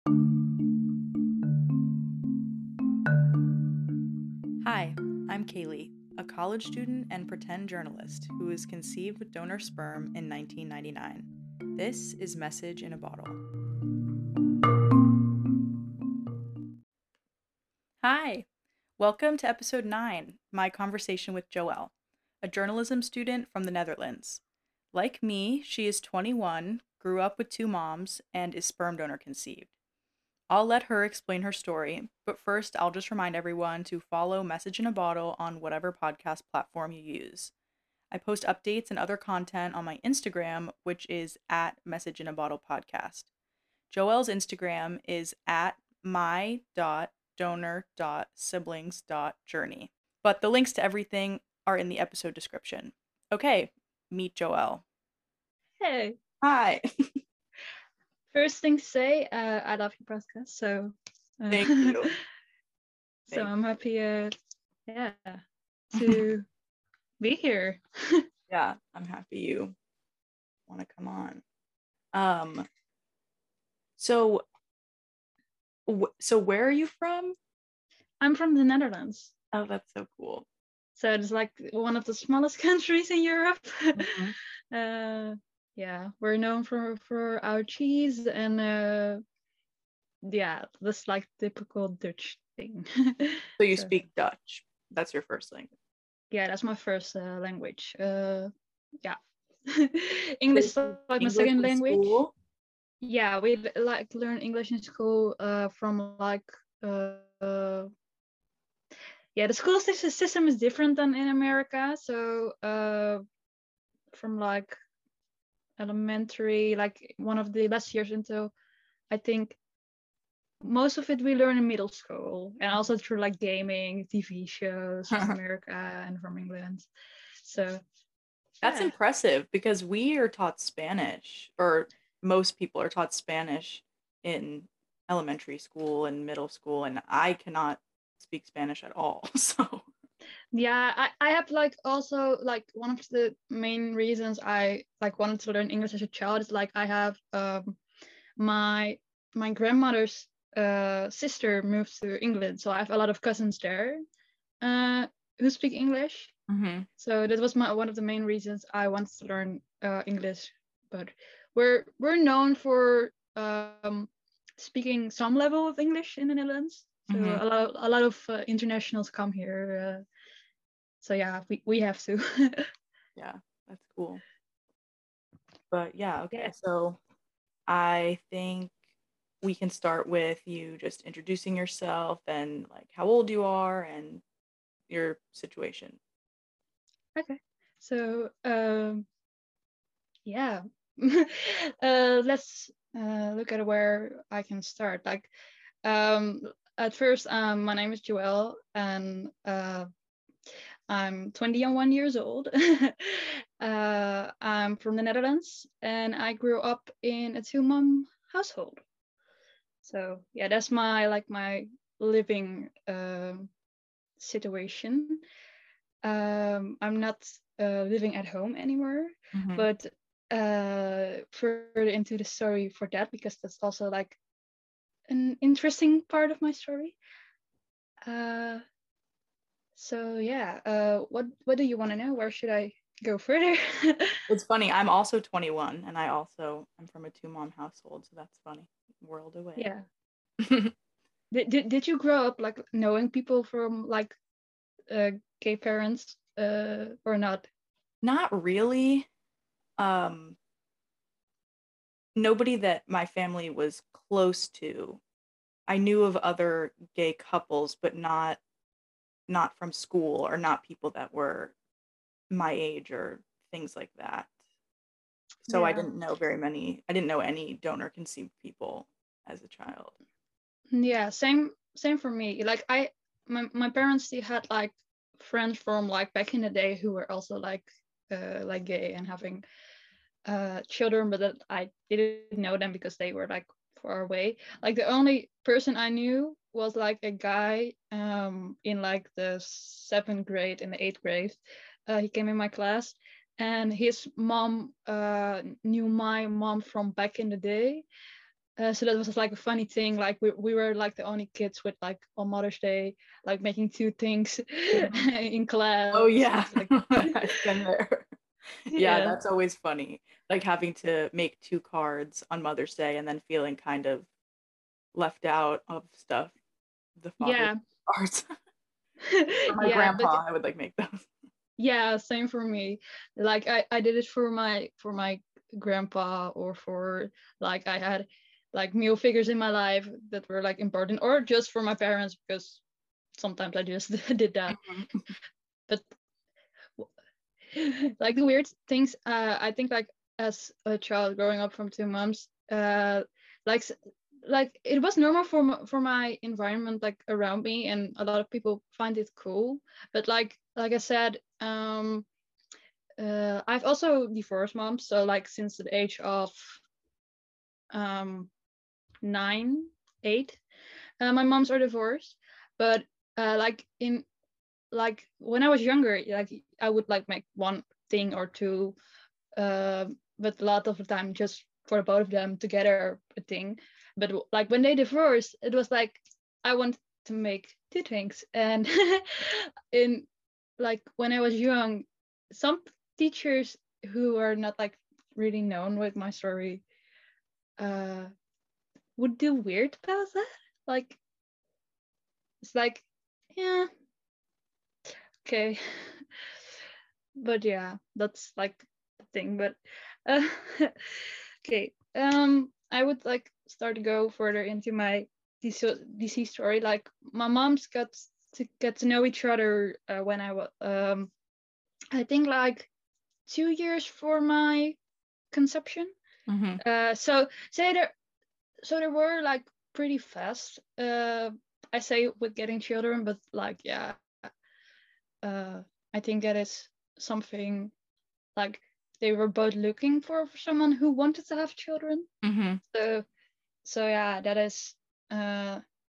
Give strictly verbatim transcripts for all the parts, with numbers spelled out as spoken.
Hi, I'm Kaylee, a college student and pretend journalist who was conceived with donor sperm in nineteen ninety-nine. This is Message in a Bottle. Hi, welcome to episode nine, my conversation with Joelle, a journalism student from the Netherlands. Like me, she is twenty-one, grew up with two moms, and is sperm donor conceived. I'll let her explain her story, but first I'll just remind everyone to follow Message in a Bottle on whatever podcast platform you use. I post updates and other content on my Instagram, which is at Message in a Bottle Podcast. Joelle's Instagram is at my.donor.siblings.journey. But the links to everything are in the episode description. Okay, meet Joelle. Hey. Hi. First thing to say, uh, I love your podcast, so uh, thank you. so thank I'm happy, uh, yeah, to be here. Yeah, I'm happy you want to come on. Um. So, wh- so where are you from? I'm from the Netherlands. Oh, that's so cool. So it's like one of the smallest countries in Europe. Mm-hmm. uh, yeah, we're known for for our cheese and uh, yeah, this like typical Dutch thing. So you so. speak Dutch. That's your first language. Yeah, that's my first uh, language. Uh, yeah, English is like my English second language. School? Yeah, we like learn English in school uh, from like uh, yeah, the school system is different than in America. So uh, from like elementary, like one of the last years until I think most of it we learn in middle school, and also through like gaming, T V shows from America and from England. So that's yeah. impressive because we are taught Spanish, or most people are taught Spanish in elementary school and middle school, and I cannot speak Spanish at all. So yeah, I, I have like also like one of the main reasons I like wanted to learn English as a child is like I have um my my grandmother's uh sister moved to England, so I have a lot of cousins there uh who speak English. Mm-hmm. So that was my one of the main reasons I wanted to learn uh, English. But we're we're known for um, speaking some level of English in the Netherlands. So mm-hmm. a lot a lot of uh, internationals come here. Uh, so yeah, we, we have to. Yeah, that's cool. But yeah, okay. Yeah. So I think we can start with you just introducing yourself and like how old you are and your situation. Okay. So um yeah. uh let's uh look at where I can start. Like um at first um my name is Joelle and uh I'm twenty-one years old. uh, I'm from the Netherlands and I grew up in a two mom household. So yeah, that's my like my living uh, situation. Um, I'm not uh, living at home anymore, mm-hmm. but uh, further into the story for that because that's also like an interesting part of my story. Uh, So yeah, uh, what what do you want to know? Where should I go further? It's funny. I'm also twenty-one, and I also I'm from a two mom household, so that's funny. World away. Yeah. did, did did you grow up like knowing people from like uh, gay parents uh, or not? Not really. Um, nobody that my family was close to. I knew of other gay couples, but not not from school or not people that were my age or things like that. So yeah. I didn't know very many. I didn't know any donor conceived people as a child. Yeah, same same for me. Like I my, my parents they had like friends from like back in the day who were also like uh like gay and having uh children, but that I didn't know them because they were like far away. Like the only person I knew was like a guy um in like the seventh grade and the eighth grade. Uh, he came in my class and his mom uh knew my mom from back in the day. Uh, so that was like a funny thing. Like we, we were like the only kids with like on Mother's Day, like making two things Mhm. in class. Oh yeah, Like I've been there. Yeah, yeah, that's always funny. Like having to make two cards on Mother's Day and then feeling kind of left out of stuff. The father yeah, cards. For my yeah. But grandpa, I would like make those. yeah, same for me. Like I, I did it for my for my grandpa, or for like I had like male figures in my life that were like important, or just for my parents, because sometimes I just did that. Mhm. But like the weird things, uh, I think like as a child growing up from two moms, uh, like like it was normal for my, for my environment like around me, and a lot of people find it cool. But like like I said, um, uh, I've also divorced moms, so like since the age of um nine, eight, uh, my moms are divorced. But uh, like in like when I was younger, like I would like make one thing or two, uh, but a lot of the time just for the both of them together a thing. But like when they divorced, it was like I want to make two things. And in like when I was young, some teachers who are not like really known with my story uh would do weird about that. Like it's like, yeah, okay. But yeah, that's like the thing. But uh, okay, um, I would like start to go further into my D C, D C story. Like my mom's got to get to know each other uh, when I was, um, I think like two years for my conception. Mhm. Uh, so say there, so they were like pretty fast. Uh, I say with getting children, but like yeah, uh, I think that is something like they were both looking for someone who wanted to have children. Mhm. So so yeah, that is uh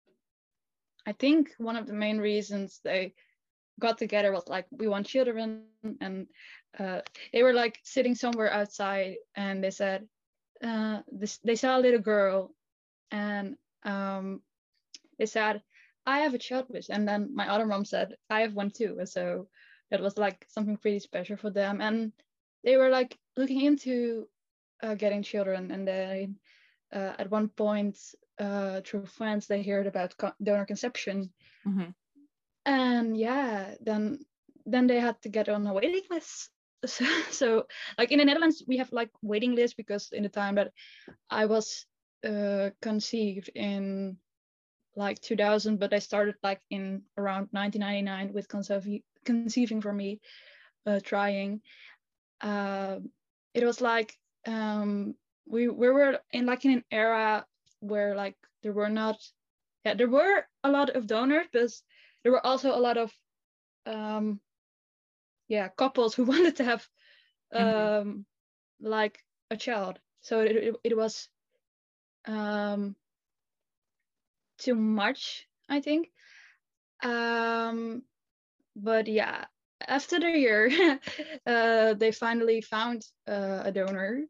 I think one of the main reasons they got together was like we want children. And uh they were like sitting somewhere outside, and they said uh this they saw a little girl, and um they said, I have a child wish. And then my other mom said, I have one too. And so that was like something pretty special for them. And they were like looking into uh, getting children. And then uh, at one point, uh, through friends, they heard about co- donor conception. Mhm. And yeah, then then they had to get on a waiting list. So, so like in the Netherlands, we have like waiting lists because in the time that I was uh, conceived in like two thousand, but I started like in around nineteen ninety-nine with conceive- conceiving for me, uh, trying. Uh, it was like um, we we were in like in an era where like there were not, yeah, there were a lot of donors, but there were also a lot of um, yeah, couples who wanted to have Mhm. um, like a child. So it it, it was um, too much, I think. Um, but yeah, after the year, uh, they finally found uh, a donor.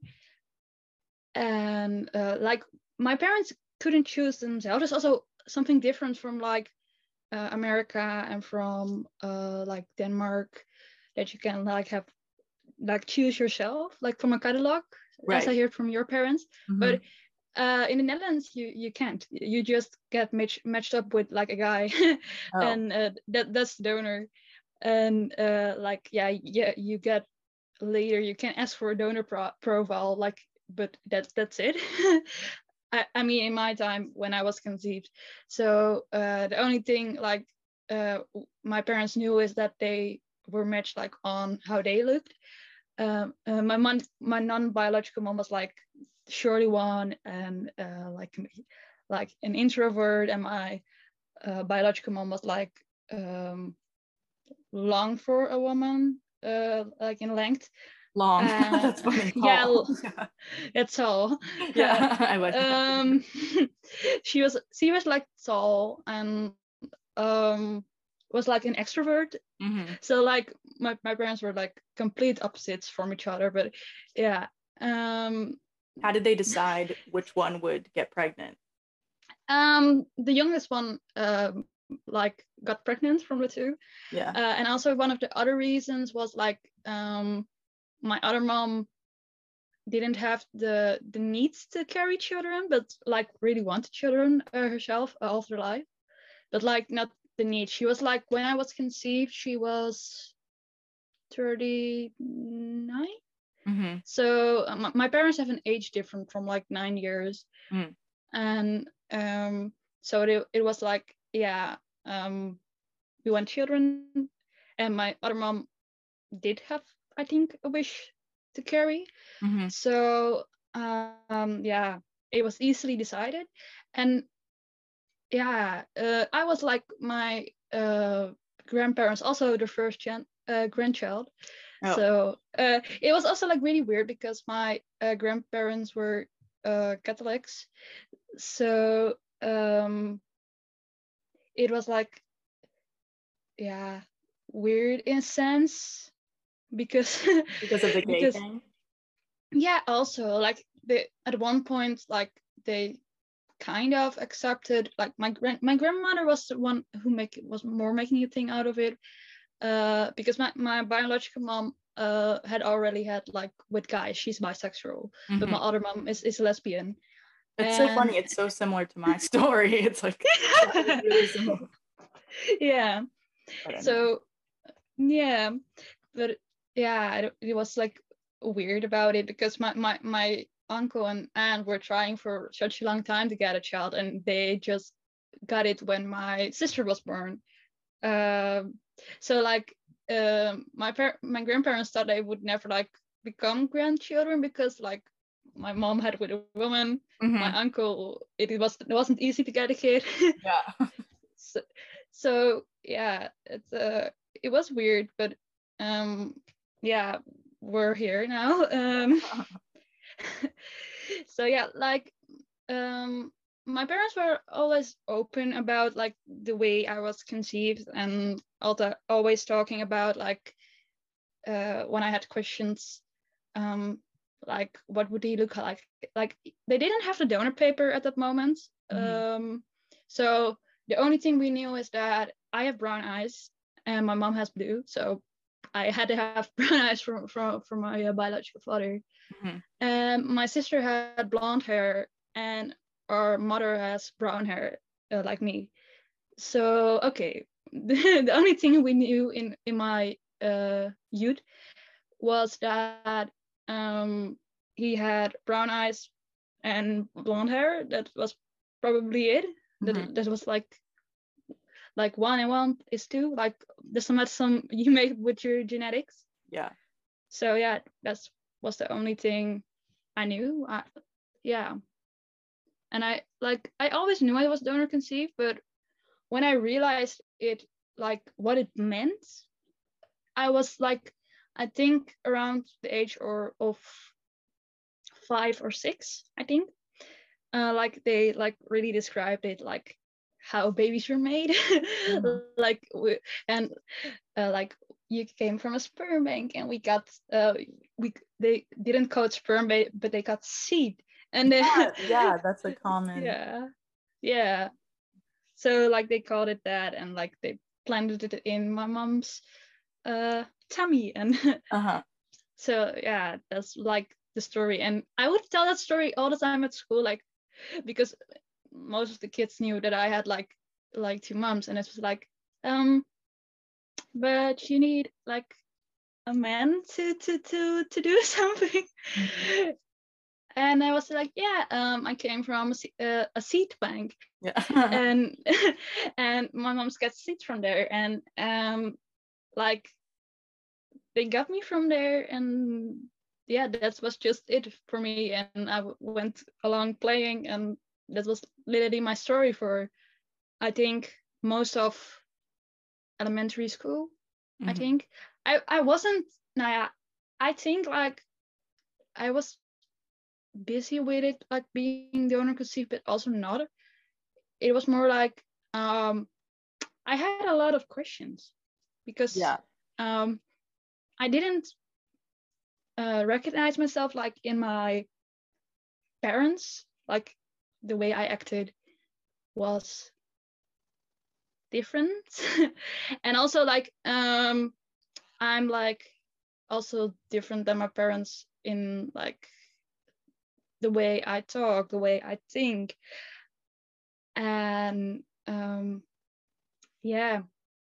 And uh, like my parents couldn't choose themselves. There's also something different from like uh, America and from uh, like Denmark, that you can like have like choose yourself, like from a catalog, as I Right. heard from your parents. But Mhm. uh, in the Netherlands, you you can't. You just get match, matched up with like a guy, Oh. and uh, that that's the donor. And uh, like yeah, yeah, you get later. You can ask for a donor pro- profile, like, but that's that's it. I, I mean, in my time when I was conceived, so uh, the only thing like uh, my parents knew is that they were matched like on how they looked. Um, uh, my mom, my non-biological mom was like shorty one, and uh, like like an introvert, and my uh, biological mom was like um, long for a woman, uh, like in length. Long. Uh, That's funny. yeah, Tall. Yeah. it's all. Yeah. Yeah, I like that. Um, she was she was like tall, and um was like an extrovert. Mhm. So like my, my parents were like complete opposites from each other. But yeah. Um How did they decide which one would get pregnant? Um, the youngest one, um, like got pregnant from the two. Yeah. Uh, and also one of the other reasons was like um, my other mom didn't have the the needs to carry children, but like really wanted children uh, herself uh, all through life, but like not the need. She was like, when I was conceived, she was thirty-nine. Mm-hmm. So uh, my, my parents have an age difference from like nine years, Mm. and um, so it it was like yeah, um, we want children, and my other mom did have, I think, a wish to carry. Mm-hmm. So um, yeah, it was easily decided, and yeah, uh, I was like my uh, grandparents, also the first gen- uh, grandchild. Oh. So uh, it was also like really weird because my uh, grandparents were uh, Catholics. So um, it was like, yeah, weird in a sense because Because of the gay because thing? yeah, also like they at one point like they kind of accepted, like my grand my grandmother was the one who make was more making a thing out of it, uh because my, my biological mom uh had already had like with guys, she's bisexual, but my Mm-hmm. other mom is, is lesbian. It's so And funny. It's so similar to my story. It's like, yeah, it's really similar. yeah, But anyway. so yeah, but yeah, it, it was like weird about it because my, my my uncle and aunt were trying for such a long time to get a child, and they just got it when my sister was born. Um, so like um, my par- my grandparents thought they would never like become grandchildren because like my mom had with a woman, my Mm-hmm. uncle it, it was it wasn't easy to get a kid. Yeah. so, so yeah, it's uh it was weird, but um yeah, we're here now. Um, so yeah, like um my parents were always open about like the way I was conceived, and also always talking about like uh when I had questions, um like what would he look like, like they didn't have the donor paper at that moment. Mm-hmm. Um so the only thing we knew is that I have brown eyes and my mom has blue, so I had to have brown eyes from from, from my uh, biological father. Mm-hmm. And my sister had blonde hair, and our mother has brown hair, uh, like me. So okay, the, the only thing we knew in in my uh, youth was that um, he had brown eyes and blonde hair. That was probably it. Mm-hmm. That that was like like one and one is two. Like the sum at sum you make with your genetics. Yeah. So yeah, that's was the only thing I knew. I, yeah, and I like I always knew I was donor conceived, but when I realized it, like what it meant, I was like, I think around the age or of five or six, I think. Uh, like they like really described it like how babies were made, Mm-hmm. like we, and uh, like you came from a sperm bank, and we got uh we they didn't call it sperm ba- but they got seed, and then Yeah, yeah, that's a common. yeah, yeah, so like they called it that, and like they planted it in my mom's uh tummy, and Uh-huh. so yeah, that's like the story. And I would tell that story all the time at school, like because most of the kids knew that I had like like two moms, and it was like um but you need like a man to to to to do something. Mm-hmm. And I was like, yeah, um I came from a, se- uh, a seed bank, Yeah. and and my mom's got seeds from there, and um like they got me from there, and yeah, that was just it for me, and I w- went along playing, and that was literally my story for I think most of elementary school. I Mm-hmm. think I I wasn't nah, I think like I was busy with it, like being the owner conceived, but also not. It was more like um I had a lot of questions because Yeah. um I didn't uh, recognize myself like in my parents, like the way I acted was different. And also like um I'm like also different than my parents in like the way I talk, the way I think. And um yeah,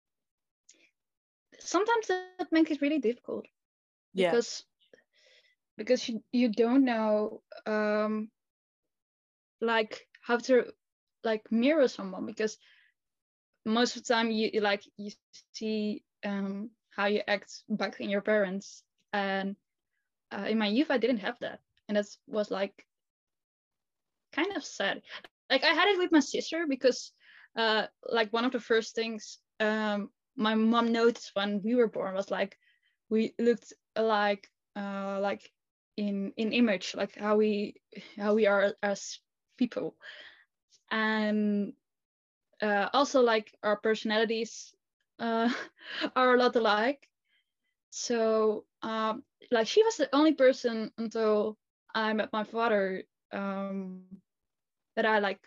sometimes that makes it really difficult Yeah. because because you, you don't know um like how to like mirror someone, because most of the time you you, like you see um how you act back in your parents. And uh, in my youth I didn't have that, and that was like kind of sad. Like I had it with my sister because uh like one of the first things um my mom noticed when we were born was like we looked alike, uh like in in image, like how we how we are as people. And uh, also like our personalities uh, are a lot alike. So um, like she was the only person until I met my father um, that I like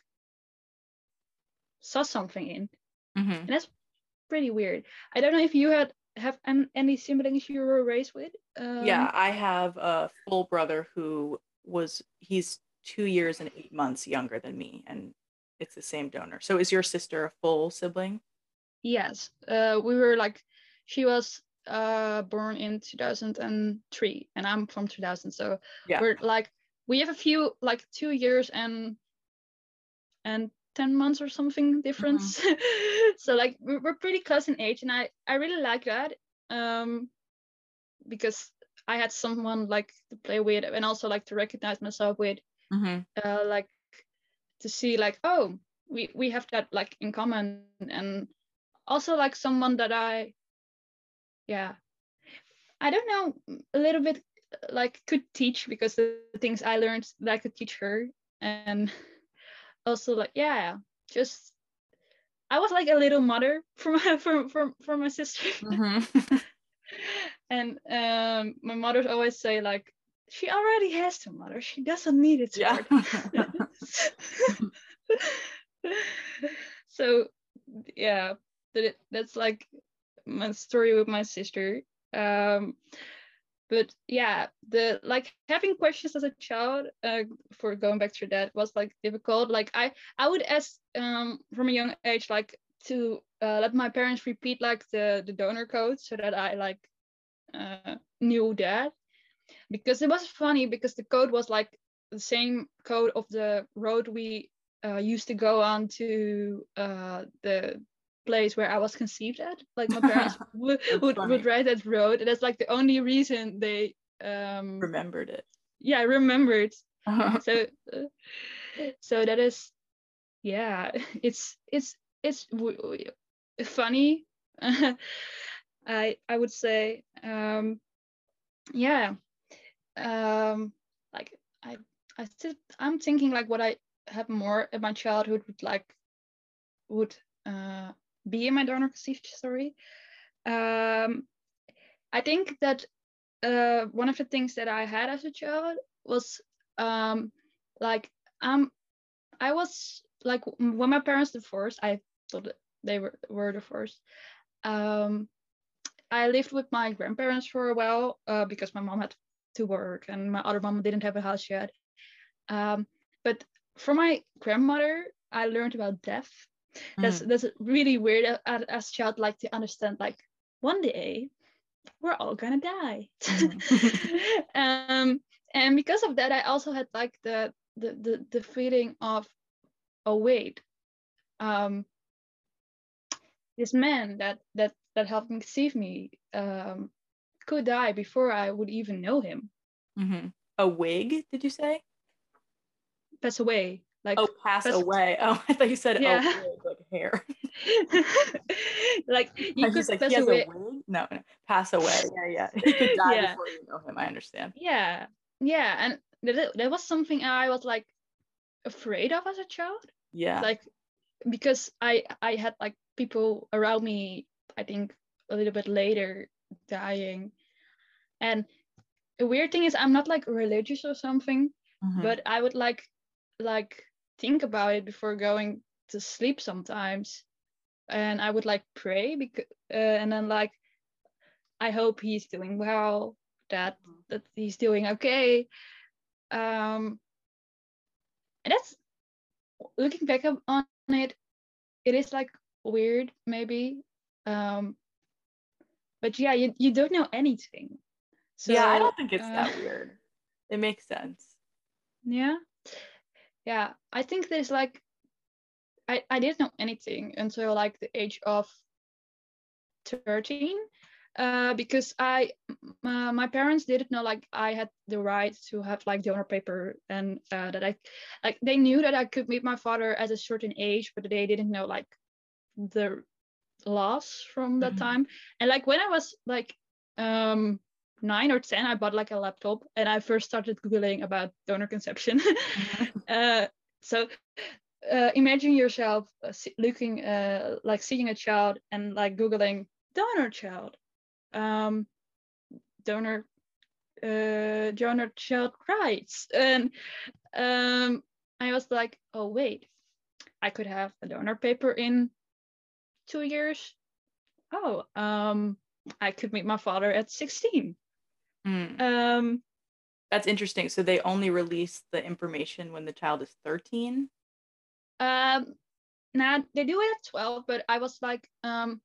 saw something in, Mm-hmm. and that's pretty weird. I don't know if you had have an, any siblings you were raised with. Um, Yeah, I have a full brother who was he's two years and eight months younger than me, and it's the same donor. So is your sister a full sibling? Yes, uh, we were like, she was uh, born in two thousand three, and I'm from two thousand. So Yeah. we're like, we have a few like two years and and ten months or something difference. Mm-hmm. So like we're, we're pretty close in age, and I I really like that um because I had someone like to play with, and also like to recognize myself with, mm-hmm. uh, like to see like, oh, we we have that like in common. And also like someone that I, yeah, I don't know, a little bit like could teach, because the things I learned that I could teach her. And also like, yeah, just I was like a little mother for my for for, for my sister. Mm-hmm. And um my mother always say like, she already has a mother, she doesn't need it. Yeah. So yeah, that that's like my story with my sister. Um, but yeah, the like having questions as a child, uh, for going back to that, was like difficult. Like I I would ask um from a young age like to uh, let my parents repeat like the the donor code so that I like uh, knew that, because it was funny because the code was like the same code of the road we uh, used to go on to uh, the place where I was conceived at. Like my parents would, would, would write that road, and that's like the only reason they um, remembered it. Yeah, remembered. So, uh, so that is, yeah, it's it's it's w- w- funny. I I would say, um, yeah. Um, like I I still I'm thinking like what I have more in my childhood would like would uh, be in my donor conceived story. Um, I think that uh, one of the things that I had as a child was um, like um I was like when my parents divorced, I thought that they were were divorced. Um, I lived with my grandparents for a while uh, because my mom had to work and my other mom didn't have a house yet. Um, but from my grandmother, I learned about death. Mm. That's that's really weird as, as a child, like to understand like one day we're all gonna die. Mm. um, and because of that, I also had like the the the, the feeling of, oh wait, um, this man that that that helped me conceive me um, could die before I would even know him. Mm-hmm. A wig, did you say? Pass away. Like, oh, pass, pass away. Oh, I thought you said, yeah. Oh, wig, like hair. Like, you could like, pass he has away. A wig? No, no, pass away. Yeah, yeah. He could die Yeah. before you know him. I understand. Yeah, yeah, and that, that was something I was like afraid of as a child. Yeah. Like, because I I had like people around me, I think a little bit later, dying. And the weird thing is I'm not like religious or something, Mm-hmm. but I would like like think about it before going to sleep sometimes, and I would like pray because uh, and then like I hope he's doing well, that that he's doing okay. Um, and that's, looking back up on it, it is like weird maybe. Um, but yeah, you, you don't know anything. So Yeah, I don't think it's uh, that weird. It makes sense. yeah, yeah. I think there's like I, I didn't know anything until like the age of thirteen, uh, because I uh, my parents didn't know like I had the right to have like donor paper, and uh, that I like they knew that I could meet my father at a certain age, but they didn't know like the laws from that Mm-hmm. time. And like when I was like um nine or ten, I bought like a laptop and I first started googling about donor conception. Mm-hmm. uh, so uh, imagine yourself uh, looking uh, like seeing a child and like googling donor child, um, donor uh, donor child rights, and um, I was like, oh wait, I could have a donor paper in two years. Oh, um, I could meet my father at sixteen. Mm. Um, That's interesting. So they only release the information when the child is thirteen? um, now they do it at twelve, but I was like, um,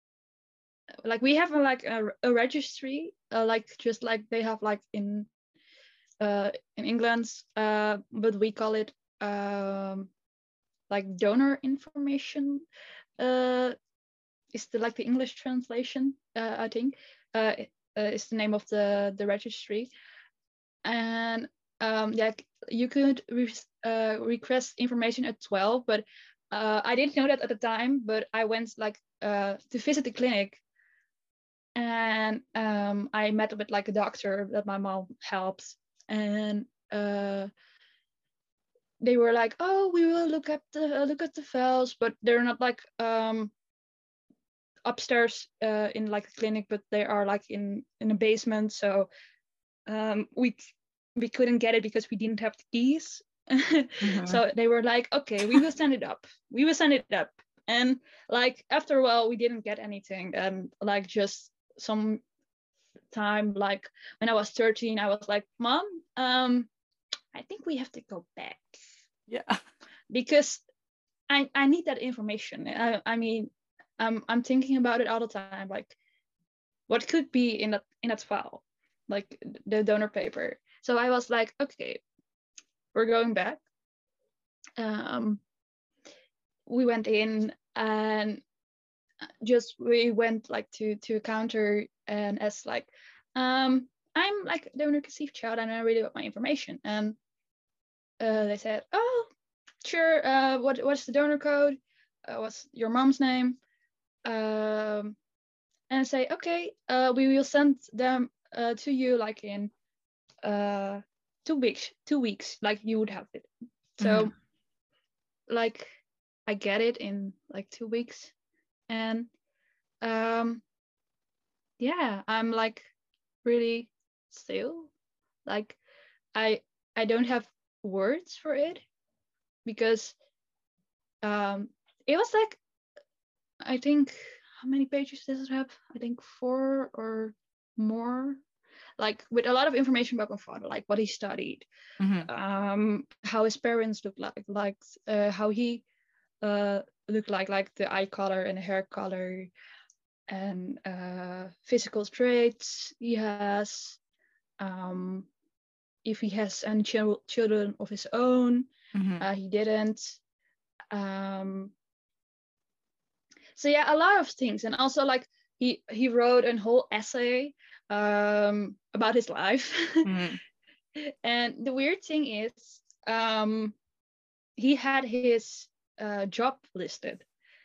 like we have a, like a, a registry, uh, like just like they have like in uh in England, uh, but we call it um like donor information. Uh, is the like the English translation? Uh, I think. Uh, uh, is the name of the the registry, and um, yeah, you could re- uh, request information at twelve, but uh, I didn't know that at the time. But I went like uh, to visit the clinic, and um, I met with like a doctor that my mom helps, and uh, they were like, "Oh, we will look at the uh, look at the files, but they're not like um, upstairs uh, in like a clinic, but they are like in in a basement, so um, we we couldn't get it because we didn't have the keys." Mm-hmm. So they were like, okay, we will send it up, we will send it up. And like after a while we didn't get anything, and like just some time, like when I was thirteen, I was like, Mom, um I think we have to go back Yeah. because i i need that information. i, I mean, I'm, I'm thinking about it all the time, like what could be in that in that file, like the donor paper. So I was like, okay, we're going back. Um, we went in and just we went like to to a counter and asked like, um, I'm like a donor conceived child and I really want my information. And uh, they said, oh, sure. Uh, what what's the donor code? Uh, what's your mom's name? Um, and I say, okay, uh, we will send them uh, to you like in uh two weeks two weeks like you would have it. Mm-hmm. So like I get it in like two weeks, and um yeah, I'm like really still like i i don't have words for it, because um it was like, I think, how many pages does it have? I think four or more, like with a lot of information about my father, like what he studied, Mm-hmm. um, how his parents looked like, like uh, how he uh, looked like, like the eye color and the hair color, and uh, physical traits he has, um, if he has any ch- children of his own. Mm-hmm. Uh, he didn't. Um, so yeah, a lot of things, and also like he he wrote a whole essay um, about his life. Mm-hmm. And the weird thing is, um, he had his uh, job listed,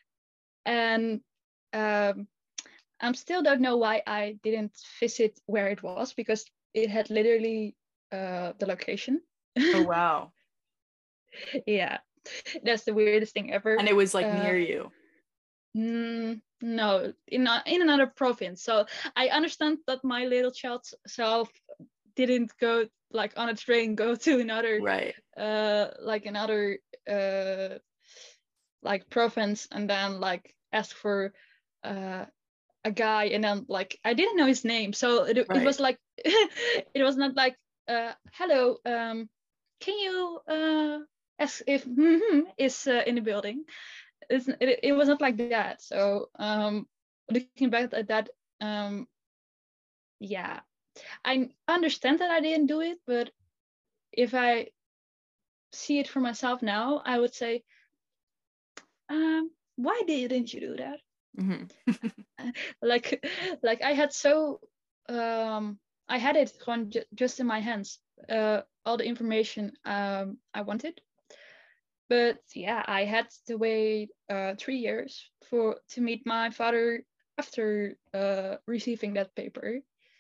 and um, I still don't know why I didn't visit where it was, because it had literally uh, the location. Oh, wow. Yeah, that's the weirdest thing ever. And it was like Uh, near you. mm, no, in a, in another province. So I understand that my little child self didn't go like on a train go to another Right. uh like another uh like province and then like ask for uh a guy, and then like I didn't know his name, so it, it Right. was like it was not like uh hello, um can you uh ask if is uh, in the building. It's, it, it was not like that. So um looking back at that, um yeah, I understand that I didn't do it, but if I see it for myself now, I would say, um why didn't you do that? Mm-hmm. like like I had so um I had it gewoon ju- just in my hands, uh all the information um I wanted. But yeah, I had to wait uh three years for to meet my father after uh receiving that paper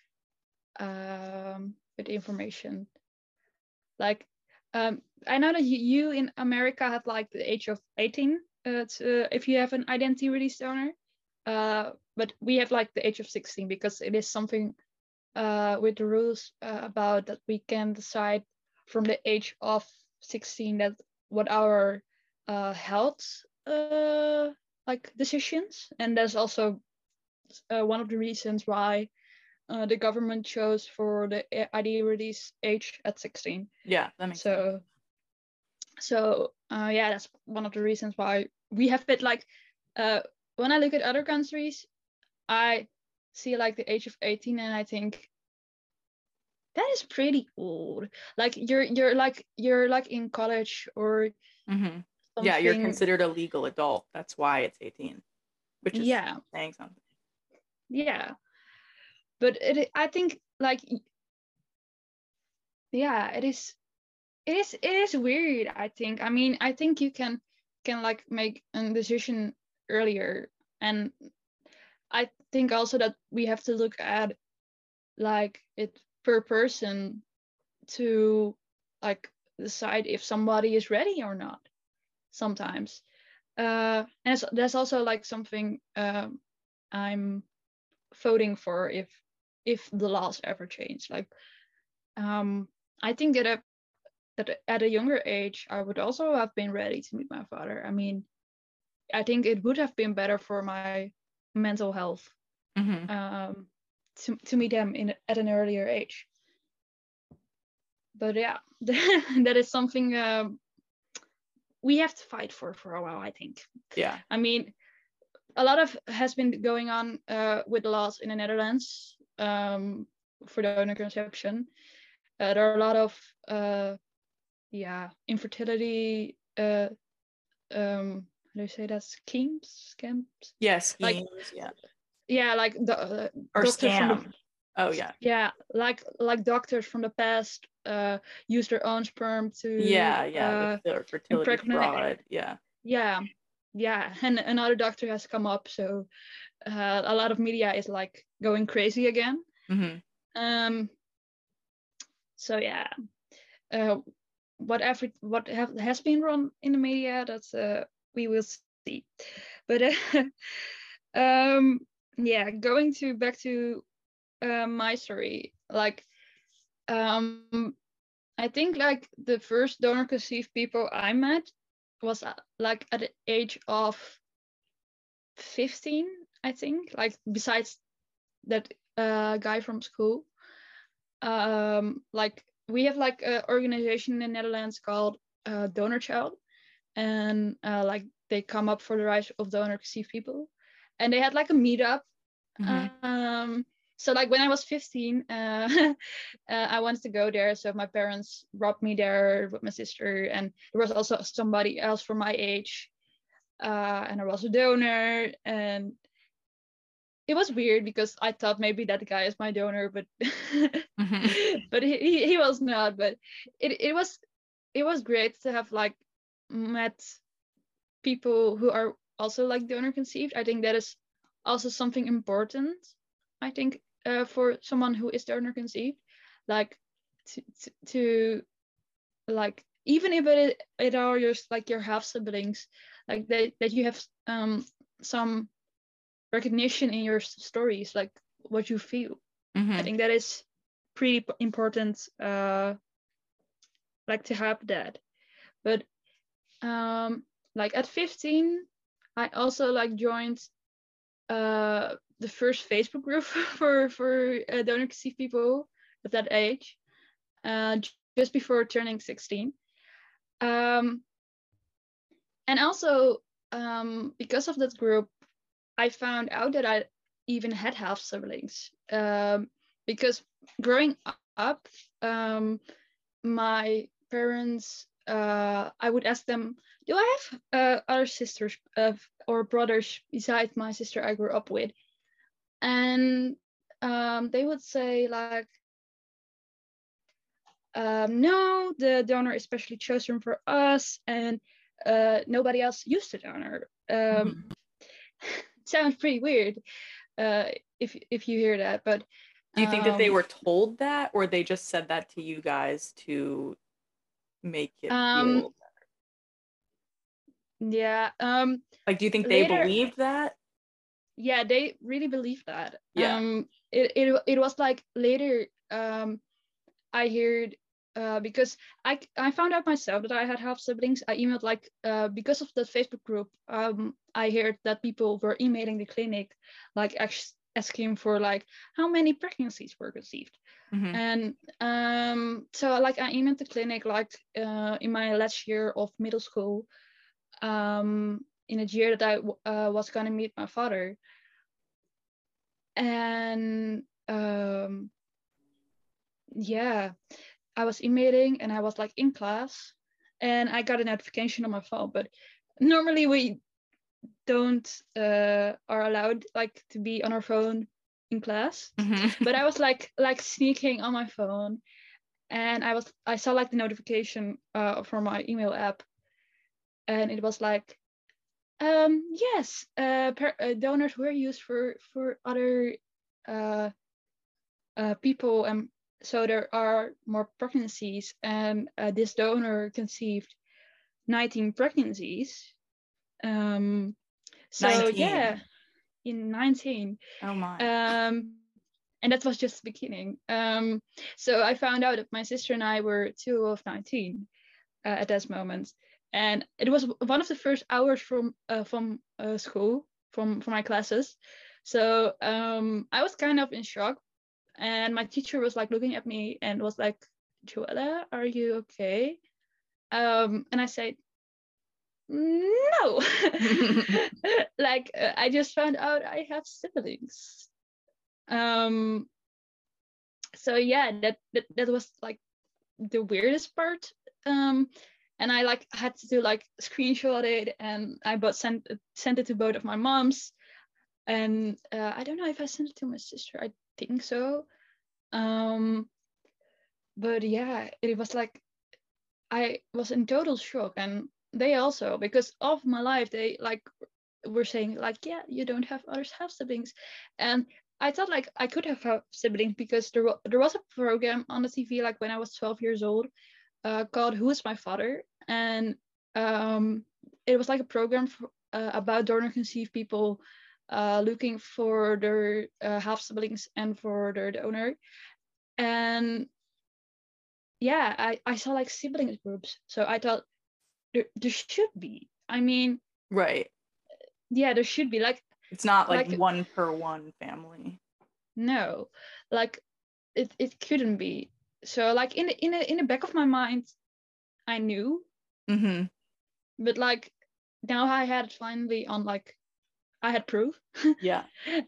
um with information. Like um I know that you, you in America have like the age of eighteen uh, to, uh, if you have an identity release donor, uh but we have like the age of sixteen because it is something uh with the rules uh, about that we can decide from the age of sixteen that what our uh health uh like decisions. And that's also uh, one of the reasons why uh, the government chose for the I D release age at sixteen. Yeah, that makes sense. So so uh, yeah, that's one of the reasons why we have it. Like uh, when I look at other countries, I see like the age of eighteen, and I think that is pretty old. Like you're you're like you're like in college or Mm-hmm. Yeah, you're something. considered a legal adult. That's why it's eighteen, which is Yeah, saying something. yeah. But it, I think like yeah, it is it is it is weird. I think. I mean, I think you can can like make a decision earlier, and I think also that we have to look at like it per person to like decide if somebody is ready or not sometimes. Uh, and it's, that's also like something um, I'm voting for if if the laws ever change. Like um, I think that a, that at a younger age I would also have been ready to meet my father. I mean, I think it would have been better for my mental health Mm-hmm. um, to to meet them in at an earlier age. But yeah, that is something um, we have to fight for for a while, I think. Yeah. I mean, a lot of has been going on uh, with the laws in the Netherlands um, for donor conception. Uh, there are a lot of uh, yeah infertility. Uh, um, how do you say that? Schemes, scams. Yeah, Like schemes. Yeah. yeah, like the uh, Or doctors from the scam. Oh yeah. yeah, like like doctors from the past uh, use their own sperm to Yeah, yeah. The, uh, the fertility impregnate. fraud. Yeah. Yeah, yeah, and another doctor has come up, so uh, a lot of media is like going crazy again. Mm-hmm. Um, so yeah, uh, whatever what have, has been run in the media, that's uh, we will see. But uh, um, yeah, going to back to uh, my story, like um, I think like the first donor conceived people I met was uh, like at the age of fifteen, I think. Like besides that uh, guy from school, um, like we have like an organization in the Netherlands called uh, Donor Child, and uh, like they come up for the rights of donor conceived people, and they had like a meetup. Mm-hmm. Um, so like when I was fifteen, uh, uh, I wanted to go there. So my parents brought me there with my sister, and there was also somebody else from my age, uh, and I was a donor, and it was weird because I thought maybe that guy is my donor, but Mm-hmm. but he, he he was not. But it it was it was great to have like met people who are also like donor conceived. I think that is also something important. I think uh, for someone who is donor conceived, like to, to, to like even if it it are just like your half siblings, like that that you have um some recognition in your stories, like what you feel. I Mm-hmm. think that is pretty important, uh, like to have that. But um, like at fifteen, I also like joined uh, the first Facebook group for for uh, donor conceived people at that age, uh, just before turning sixteen. Um, and also um, because of that group, I found out that I even had half siblings. Um, because growing up, um, my parents, uh, I would ask them, "Do I have uh, other sisters uh, or brothers besides my sister I grew up with?" And um, they would say like, um, "No, the donor is specially chosen for us, and uh, nobody else used the donor." Um, Mhm. sounds pretty weird uh, if if you hear that, but Do you think that they um, were told that, or they just said that to you guys to make it um, feel yeah. Um, like, do you think they later, believed that? yeah, they really believe that. Yeah. Um, it it it was like later. Um, I heard uh, because I I found out myself that I had half siblings. I emailed like uh, because of the Facebook group. Um, I heard that people were emailing the clinic, like ax- asking for like how many pregnancies were conceived. Mm-hmm. And um, so like I emailed the clinic like uh, in my last year of middle school, um, in a year that I uh, was gonna meet my father, and um, yeah, I was emailing and I was like in class, and I got a notification on my phone. But normally we don't uh, are allowed like to be on our phone in class. Mm-hmm. But I was like like sneaking on my phone, and I was I saw like the notification uh, from my email app, and it was like, um, yes, uh, per, uh, donors were used for for other uh, uh, people, and so there are more pregnancies, and uh, this donor conceived nineteen pregnancies. Um, so yeah, nineteen. in nineteen. Oh my. Um, and that was just the beginning. Um, so I found out that my sister and I were two of nineteen uh, at that moment, and it was one of the first hours from uh, from uh, school, from from my classes. So um, I was kind of in shock, and my teacher was like looking at me and was like, "Joella, are you okay?" Um, and I said, "No." Like uh, I just found out I have siblings. Um, so yeah, that, that that was like the weirdest part. Um, and I like had to like screenshot it, and I both sent sent it to both of my moms. And uh, I don't know if I sent it to my sister. I think so. Um, but yeah, it was like I was in total shock, and they also, because of my life, they like were saying like, yeah, you don't have others have siblings, and I thought like I could have had siblings because there wa- there was a program on the T V like when I was twelve years old, uh, called Who Is My Father, and um, it was like a program for, uh, about donor conceived people, uh, looking for their uh, half siblings and for their donor, and yeah, I, I saw like siblings groups. So I thought there, there should be. I mean, Right. yeah, there should be like It's not like like one per one family. no, like it, it couldn't be. So like in the in the in the back of my mind, I knew, Mm-hmm. but like now I had it finally on like I had proof. Yeah.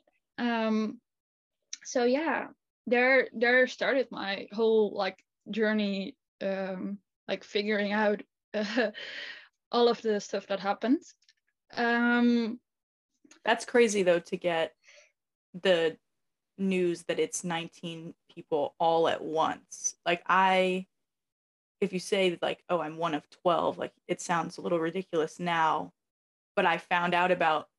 um so yeah, there there started my whole like journey, um like figuring out uh, all of the stuff that happened. Um, That's crazy though to get the news that it's nineteen people all at once. Like I if you say like, "Oh, I'm one of twelve," like it sounds a little ridiculous now, but I found out about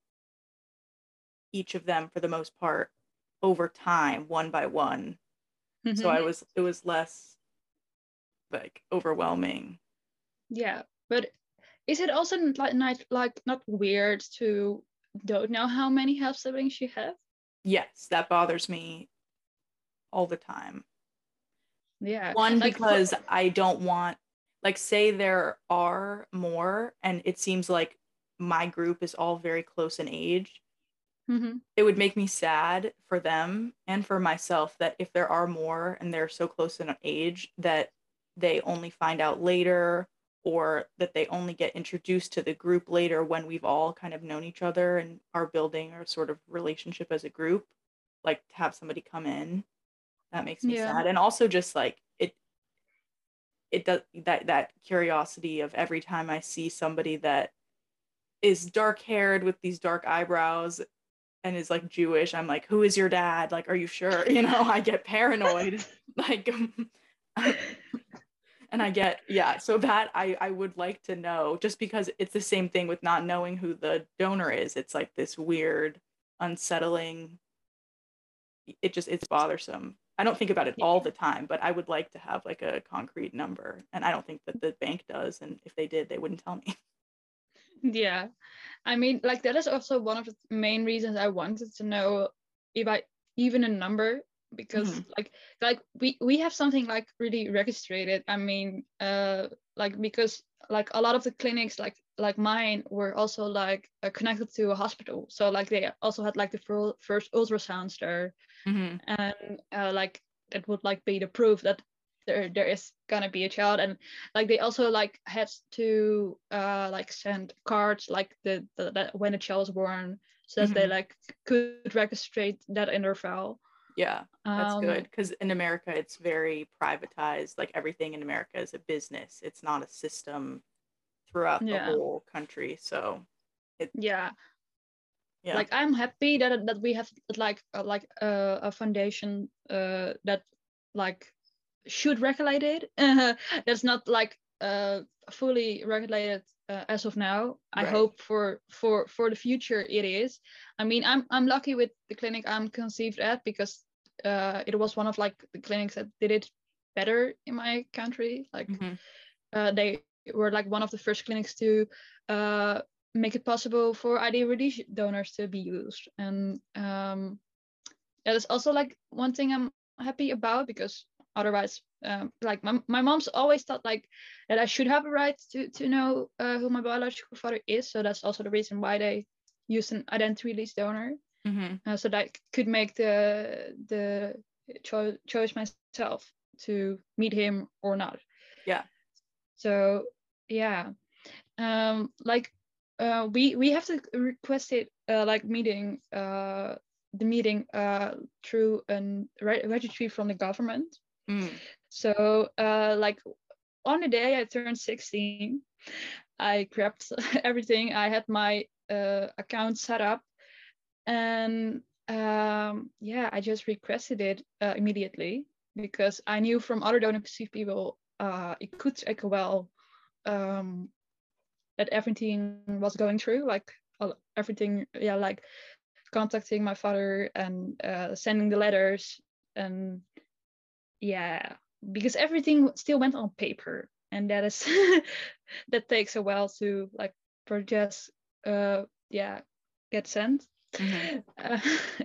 each of them for the most part over time, one by one. So mhm, I was it was less like overwhelming. yeah, but is it also like not like not weird to don't know how many half siblings you have? Yes, that bothers me all the time. Yeah, One, like for, because I don't want, like, say there are more, and it seems like my group is all very close in age. mhm. It would make me sad for them and for myself that if there are more and they're so close in age that they only find out later, or that they only get introduced to the group later when we've all kind of known each other and are building our sort of relationship as a group. Like, to have somebody come in, that makes me Yeah, sad. And also just like it it does that that curiosity of every time I see somebody that is dark haired with these dark eyebrows and is like Jewish, I'm like, who is your dad? Like, are you sure? You know, I get paranoid. Like, and I get, yeah, so that I I would like to know, just because it's the same thing with not knowing who the donor is. It's like this weird, unsettling, it just it's bothersome. I don't think about it all the time, but I would like to have like a concrete number, and I don't think that the bank does, and if they did, they wouldn't tell me. yeah. I mean, like that is also one of the main reasons I wanted to know if I even a number, because Mhm. like like we we have something like really registered. I mean, uh, like because like a lot of the clinics like like mine were also like uh, connected to a hospital, so like they also had like the fir- first ultrasounds there, Mhm. and uh, like that would like be the proof that there there is gonna be a child. And like they also like had to uh like send cards like the, the that when a child was born, so that they Mhm. like could register that in their file. Yeah, that's good um because in America, it's very privatized. Like, everything in America is a business. It's not a system throughout the yeah, whole country. So it, yeah, yeah. like I'm happy that that we have like uh, like uh, a foundation uh that like should regulate it. Uh, that's not like uh fully regulated uh, as of now. I Right. hope for for for the future it is. I mean, i'm i'm lucky with the clinic I'm conceived at, because uh it was one of like the clinics that did it better in my country. Like Mhm. uh, they were like one of the first clinics to uh make it possible for I D release donors to be used. And um that is also like one thing I'm happy about, because otherwise um, like my, my mom's always thought like that I should have a right to to know uh, who my biological father is, so that's also the reason why they used an identity release donor, Mhm. uh, so that I could make the the cho- choice myself to meet him or not. Yeah. So yeah, um like uh we we have to request it uh, like meeting uh the meeting uh through a re- registry from the government. Mm. So uh like on the day I turned sixteen, I grabbed everything. I had my uh account set up, and um yeah, I just requested it uh, immediately, because I knew from other donor people uh it could take a while um that everything was going through, like everything, yeah, like contacting my father and uh, sending the letters, and yeah, because everything still went on paper, and that is that takes a while to like project, uh yeah, get sent. Mhm. uh,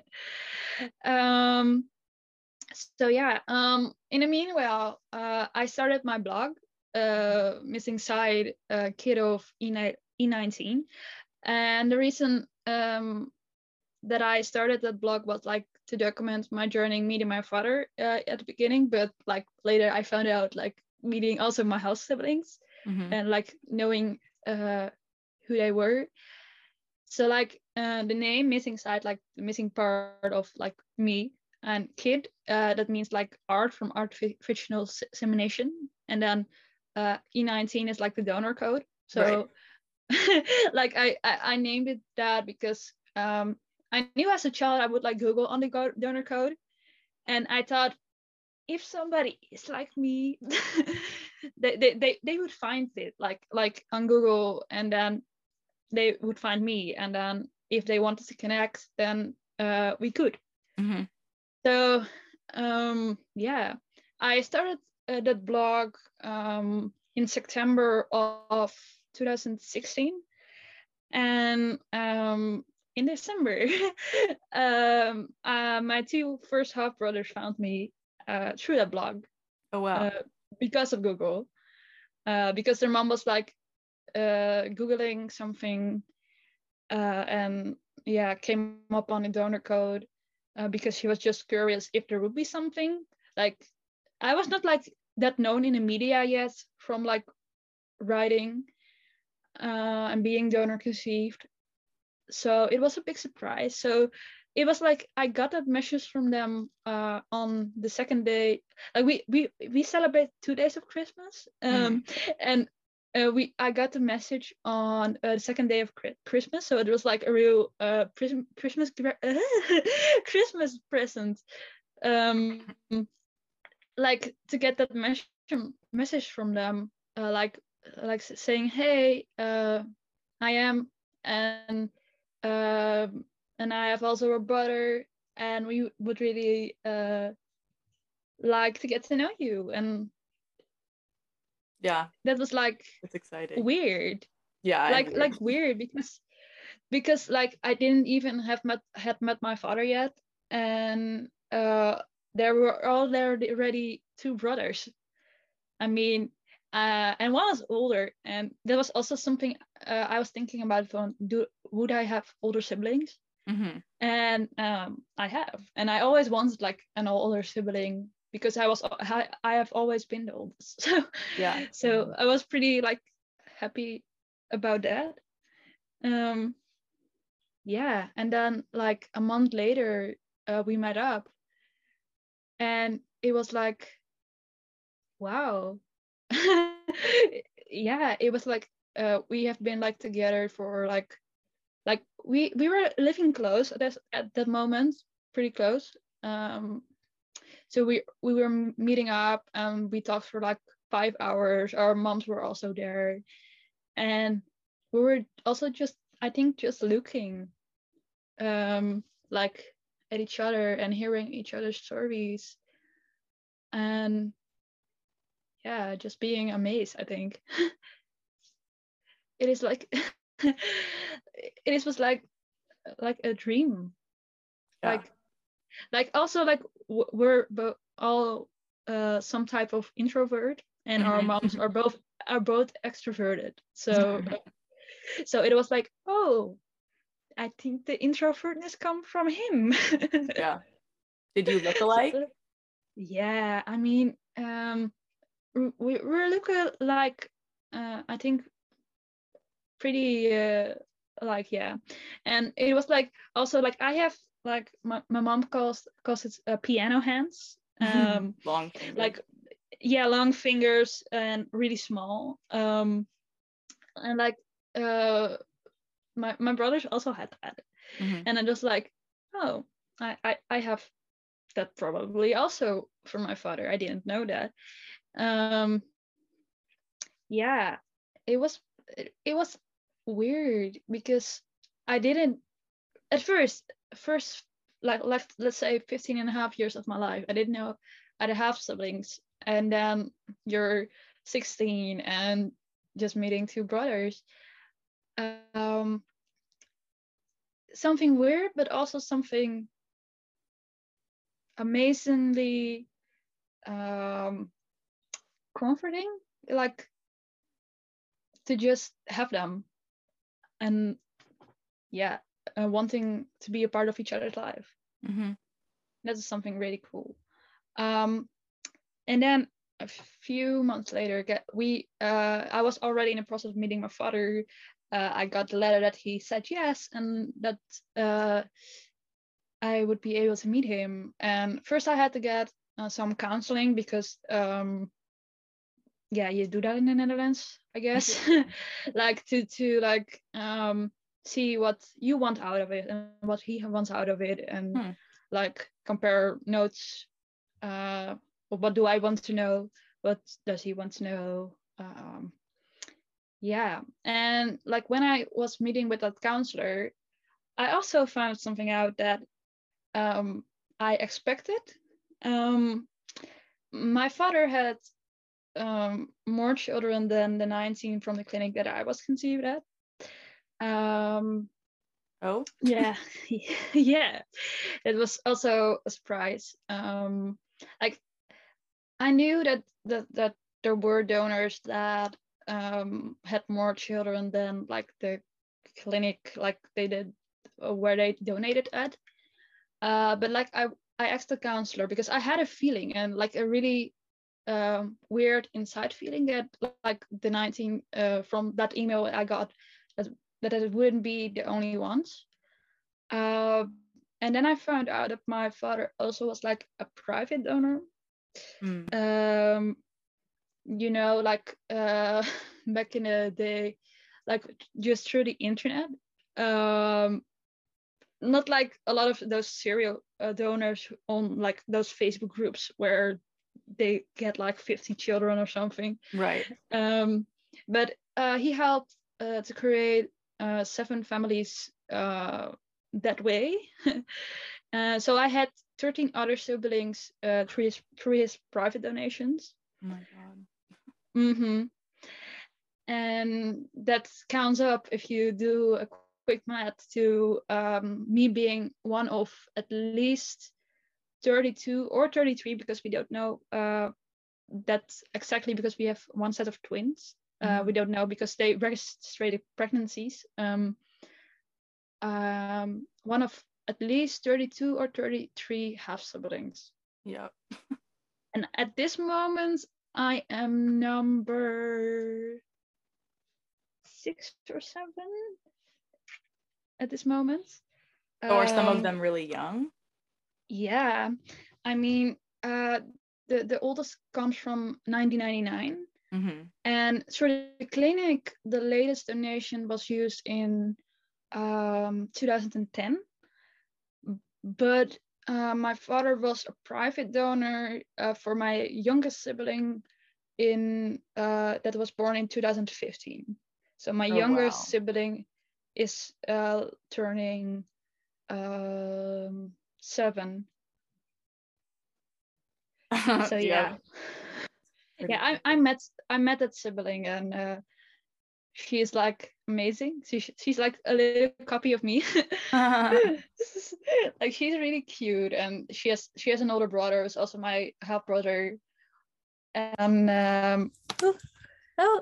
um so yeah, um in the meanwhile, uh I started my blog, uh missing side, uh kid of E nineteen. And the reason um that I started that blog was like to document my journey meeting my father uh, at the beginning, but like later I found out like meeting also my house siblings, Mhm. and like knowing uh who they were. So like uh, the name missing side, like the missing part of like me, and kid, uh, that means like art from artificial insemination, and then uh, E nineteen is like the donor code. Right. So like I, I I named it that because um I knew as a child I would like Google on the go- donor code, and I thought if somebody is like me, they, they they they would find it like like on Google, and then they would find me, and then if they wanted to connect, then uh, we could. Mhm. So um, yeah, I started uh, that blog um, in September of two thousand sixteen, and um, in December, um, uh, my two first half brothers found me uh, through that blog. Oh, wow. uh, because of Google. Uh, because their mom was like uh, Googling something uh, and yeah, came up on a donor code uh, because she was just curious if there would be something. Like, I was not like that known in the media yet from like writing uh, and being donor conceived. So it was a big surprise. So it was like I got that message from them uh, on the second day. Like we we we celebrate two days of Christmas, um, mm. and uh, we I got the message on uh, the second day of Christmas. So it was like a real uh, Christmas Christmas present. Um, like to get that message message from them, uh, like like saying, hey, uh, I am and. Uh, and I have also a brother, and we would really uh, like to get to know you. And yeah, that was like it's exciting. Weird. Yeah, like weird. like weird because because like I didn't even have met had met my father yet, and uh, there were already two brothers. I mean, uh, and one was older, and that was also something uh, I was thinking about. From, do would I have older siblings? Mm-hmm. And um, I have, and I always wanted like an older sibling because I was I, I have always been the oldest. So yeah, so I was pretty like happy about that. Um, yeah, and then like a month later, uh, we met up, and it was like, wow. Yeah, it was like uh, we have been like together for like like we we were living close at that, at that moment, pretty close. Um, so we we were meeting up and we talked for like five hours. Our moms were also there, and we were also just I think just looking um, like at each other and hearing each other's stories, and yeah, just being amazed. I think it is like it is was like like a dream. Yeah. Like like also like w- we're both all uh, some type of introvert, and mm-hmm. our moms are both are both extroverted. So so it was like, oh, I think the introvertness come from him. Yeah. Did you look alike? So, yeah, I mean, um, we we look like uh, I think pretty uh, like yeah, and it was like also like I have like my, my mom calls calls it uh, piano hands, um long fingers. Like yeah, long fingers and really small, um and like uh my my brothers also had that, mm-hmm. And I'm just like, oh, I, I I have that probably also from my father. I didn't know that. um yeah, it was it, it was weird because I didn't at first first like like let's say fifteen and a half years of my life I didn't know I'd have siblings, and then you're sixteen and just meeting two brothers. Um something weird but also something amazingly um comforting, like to just have them, and yeah, uh, wanting to be a part of each other's life. Mm-hmm. That is something really cool. Um, and then a few months later, get, we uh, I was already in the process of meeting my father. Uh, I got the letter that he said yes, and that uh, I would be able to meet him. And first, I had to get uh, some counseling because, um, yeah, you do that in the Netherlands, I guess, like to to like um, see what you want out of it and what he wants out of it, and hmm. like compare notes. Uh, what do I want to know? What does he want to know? Um, yeah, and like when I was meeting with that counselor, I also found something out that um, I expected. Um, my father had um, more children than the nineteen from the clinic that I was conceived at. Um, oh? Yeah, yeah. It was also a surprise. Um, like I knew that that that there were donors that um, had more children than like the clinic, like they did uh, where they donated at. Uh, but like I I asked the counselor because I had a feeling and like a really um, weird inside feeling that like the nineteen uh, from that email I got that that it wouldn't be the only ones. Uh, and then I found out that my father also was like a private donor. Mm. Um, you know, like uh, back in the day, like just through the internet. Um, not like a lot of those serial uh, donors on like those Facebook groups where they get like fifty children or something. Right. Um, but uh, he helped uh, to create uh, seven families uh, that way. uh, so I had thirteen other siblings uh, through his through his private donations. Oh my God. Mm-hmm. And that counts up if you do a quick math to um, me being one of at least thirty-two or thirty-three because we don't know uh, that's exactly because we have one set of twins. Uh, Mhm. we don't know because they registered pregnancies. Um, um, one of at least thirty-two or thirty-three half siblings. Yep. And at this moment, I am number six or seven at this moment. So are some of Um, them really young? yeah, I mean, uh, the the oldest comes from nineteen ninety-nine, Mm-hmm. and through the clinic, the latest donation was used in um, two thousand ten. But uh, my father was a private donor uh, for my youngest sibling in uh, that was born in two thousand fifteen. So my Oh younger wow. sibling is uh, turning um, seven. So Yep. yeah, Pretty yeah. I, I ridiculous. met I met that sibling, and uh, she is like amazing. She, she's like a little copy of me. Like she's really cute, and she has she has an older brother who's also my half brother. And um, oh, oh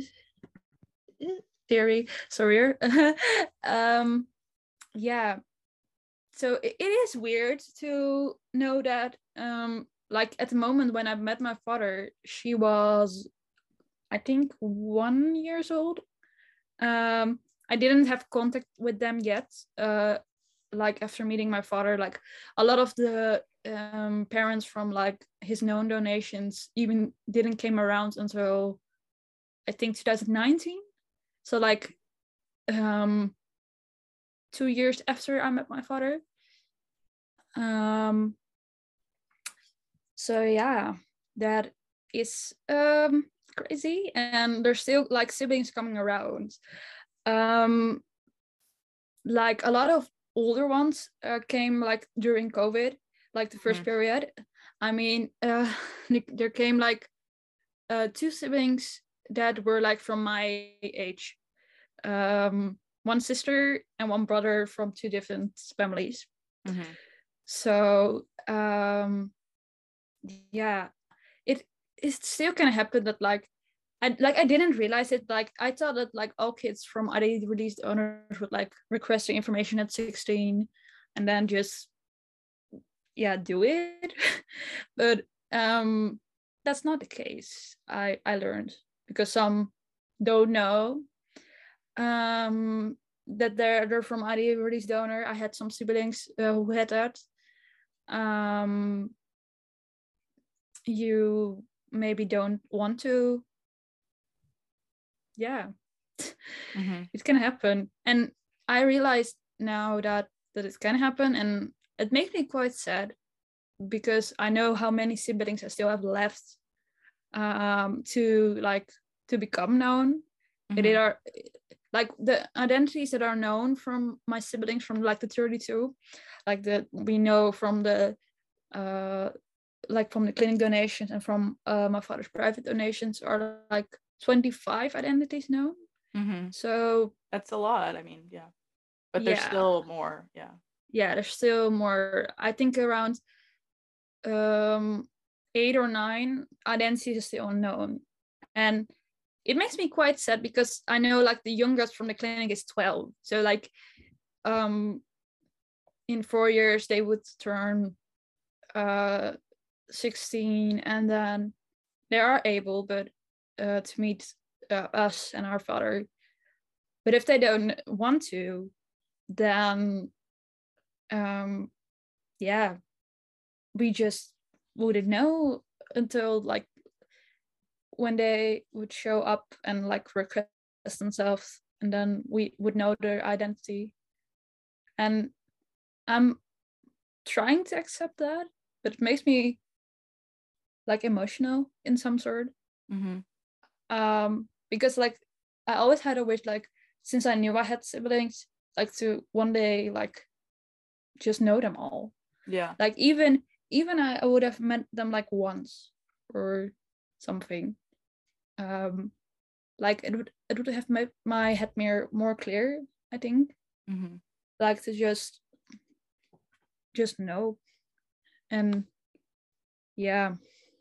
theory, sorry. um, yeah. So it, it is weird to know that. Um, like at the moment when I met my father, she was, I think, one years old. Um, I didn't have contact with them yet. Uh, like after meeting my father, like a lot of the um, parents from like his known donations even didn't came around until I think two thousand nineteen. So like um, two years after I met my father. Um, so yeah, that is um, crazy, and there's still like siblings coming around. Um, like a lot of older ones uh, came like during COVID, like the first Mhm. period. I mean, uh, there came like uh, two siblings that were like from my age. Um, one sister and one brother from two different families. Mhm. So um, yeah, it it still can happen that like I like I didn't realize it. Like I thought that like all kids from I D released owners would like request the information at sixteen and then just yeah do it. But um that's not the case. I I learned because some don't know um that they're they're from I D released donor. I had some siblings uh, who had that. Um you maybe don't want to, yeah. Mhm. It can happen, and I realized now that that it can happen, and it makes me quite sad because I know how many siblings I still have left um to like to become known. It Mhm. are like the identities that are known from my siblings from like the thirty-two, like that we know from the uh like from the clinic donations and from uh, my father's private donations are like twenty-five identities known. Mhm. So That's a lot. I mean, yeah. But there's yeah, still more. Yeah. yeah, there's still more. I think around um eight or nine, identity is still unknown. And it makes me quite sad because I know like the youngest from the clinic is twelve. So like um in four years they would turn uh sixteen, and then they are able but uh to meet uh, us and our father. But if they don't want to, then um yeah, we just wouldn't know until like when they would show up and like request themselves, and then we would know their identity. And I'm trying to accept that, but it makes me like emotional in some sort. Mm-hmm. Um, because like I always had a wish, like since I knew I had siblings, like to one day like just know them all. Yeah. Like even even I, I would have met them like once or something. Um, like it would it would have made my head more more clear, I think. Mm-hmm. Like to just just know. And yeah,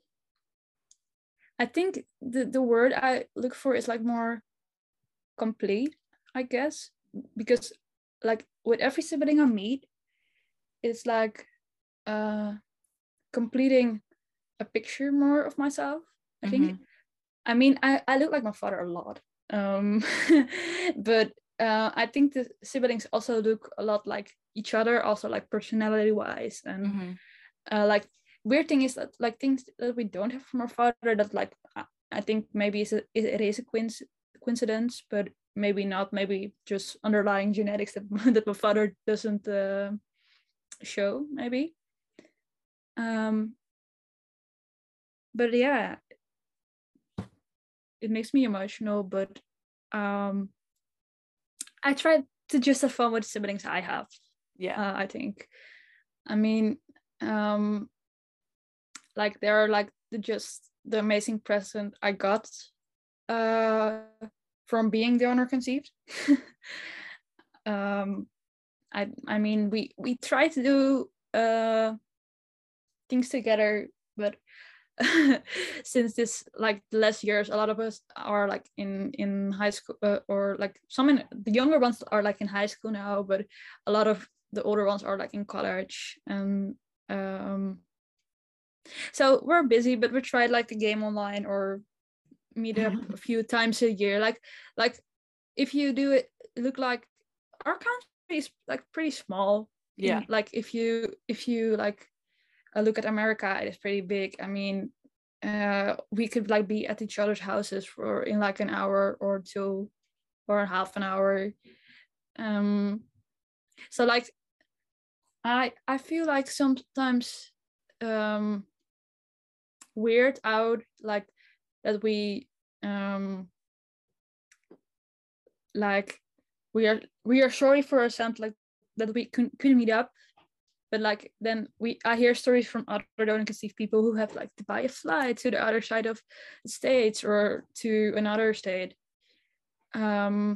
I think the the word I look for is like more complete, I guess, because like with every sibling I meet, it's like uh completing a picture more of myself, I think. Mm-hmm. I mean, I, I look like my father a lot. Um, but uh, I think the siblings also look a lot like each other, also like personality wise. And Mm-hmm. uh, like weird thing is that like things that we don't have from our father that like I, I think maybe it's a, it is a coinc- coincidence, but maybe not. Maybe just underlying genetics that, that my father doesn't uh, show, maybe. Um, but yeah, it makes me emotional, but um I try to just have fun with siblings I have. Yeah. uh, I think, I mean, um like they're like the just the amazing present I got uh from being the owner conceived. um I I mean we we try to do uh things together, but since this like the last years a lot of us are like in in high school, uh, or like some in, the younger ones are like in high school now, but a lot of the older ones are like in college. And um so we're busy, but we tried like a game online or meet up a few times a year. like like if you do it look like our country is like pretty small. Yeah. In like if you if you like uh, look at America, it is pretty big. I mean, uh, we could like be at each other's houses for in like an hour or two or half an hour. Um, so like I I feel like sometimes um, weird out like that we um, like we are we are sorry for ourselves like that we couldn't, couldn't meet up. But like then we I hear stories from other donor conceived people who have like to buy a flight to the other side of the states or to another state. Um,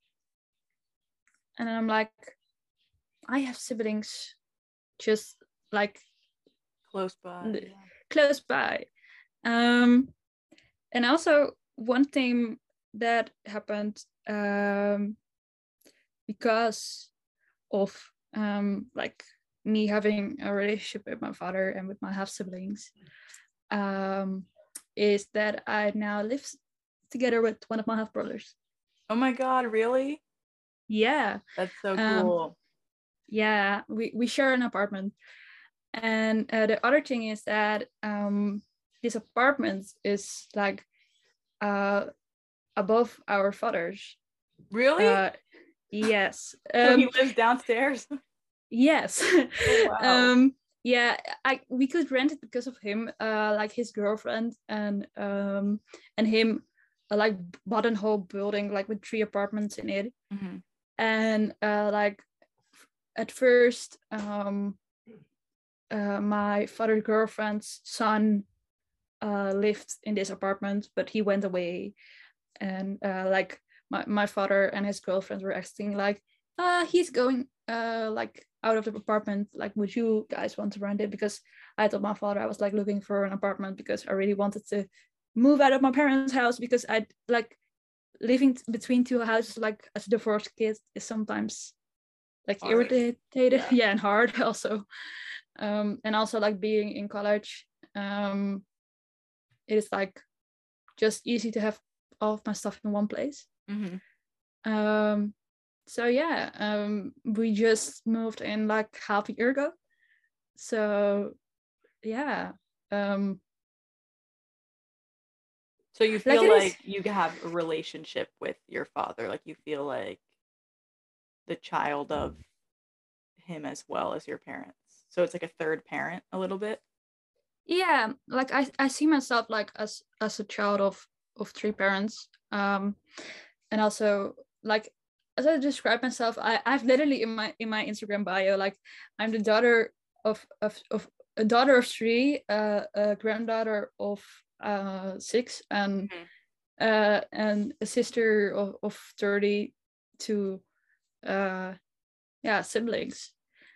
and I'm like, I have siblings just like Close by. Yeah. close by. Um, and also one thing that happened um, because of um, like me having a relationship with my father and with my half siblings, um, is that I now live together with one of my half brothers. Oh my God, really? Yeah. That's so Um, cool. yeah, we, we share an apartment. And uh, the other thing is that um, this apartment is like uh, above our father's. Really? Uh, yes. So he Um, lives downstairs? yes. Oh, wow. um, yeah, I we could rent it because of him, uh, like his girlfriend and um, and him, uh, like bought a whole building like with three apartments in it. Mm-hmm. And uh, like at first, um, uh, my father's girlfriend's son uh, lived in this apartment, but he went away. And uh, like my, my father and his girlfriend were acting like, uh, he's going uh, like out of the apartment, like, would you guys want to rent it? Because I told my father I was like looking for an apartment because I really wanted to move out of my parents' house, because I like living between two houses, like as a divorced kid, is sometimes like Hard. irritated. Yeah. Yeah, and hard also. Um, and also like being in college, um, it is like just easy to have all of my stuff in one place. Mm-hmm. Um, so yeah, um, we just moved in like half a year ago. So yeah. Um, so you feel like, like is, you have a relationship with your father, like you feel like the child of him as well as your parents. So it's like a third parent a little bit. Yeah, like I, I see myself like as as a child of of three parents. Um, and also like as I describe myself, I, I've literally in my in my Instagram bio, like I'm the daughter of of, of a daughter of three, uh, a granddaughter of uh six, and mm-hmm. uh and a sister of, of thirty-two uh yeah siblings.